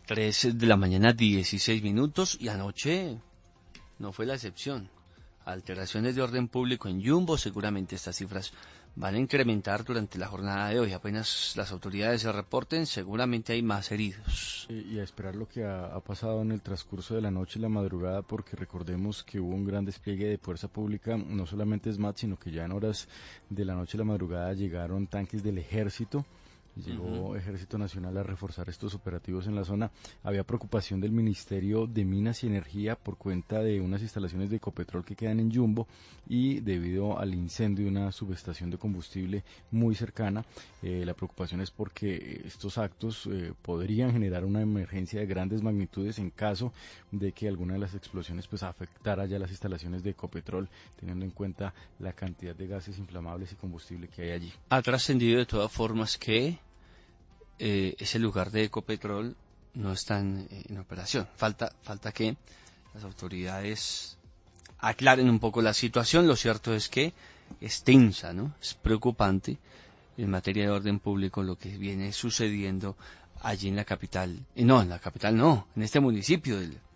3 de la mañana, 16 minutos, y anoche no fue la excepción. Alteraciones de orden público en Jumbo, seguramente estas cifras van a incrementar durante la jornada de hoy. Apenas las autoridades se reporten, seguramente hay más heridos. Y a esperar lo que ha pasado en el transcurso de la noche y la madrugada, porque recordemos que hubo un gran despliegue de fuerza pública, no solamente SMAT, sino que ya en horas de la noche y la madrugada llegaron tanques del ejército. Llegó Ejército Nacional a reforzar estos operativos en la zona. Había preocupación del Ministerio de Minas y Energía por cuenta de unas instalaciones de Ecopetrol que quedan en Jumbo y debido al incendio de una subestación de combustible muy cercana. La preocupación es porque estos actos podrían generar una emergencia de grandes magnitudes en caso de que alguna de las explosiones pues afectara ya las instalaciones de Ecopetrol, teniendo en cuenta la cantidad de gases inflamables y combustible que hay allí. Ha trascendido de todas formas que ese lugar de Ecopetrol no está en operación. Falta que las autoridades aclaren un poco la situación. Lo cierto es que es tensa, ¿no? Es preocupante en materia de orden público lo que viene sucediendo allí en la capital. Y no, en la capital no, en este municipio del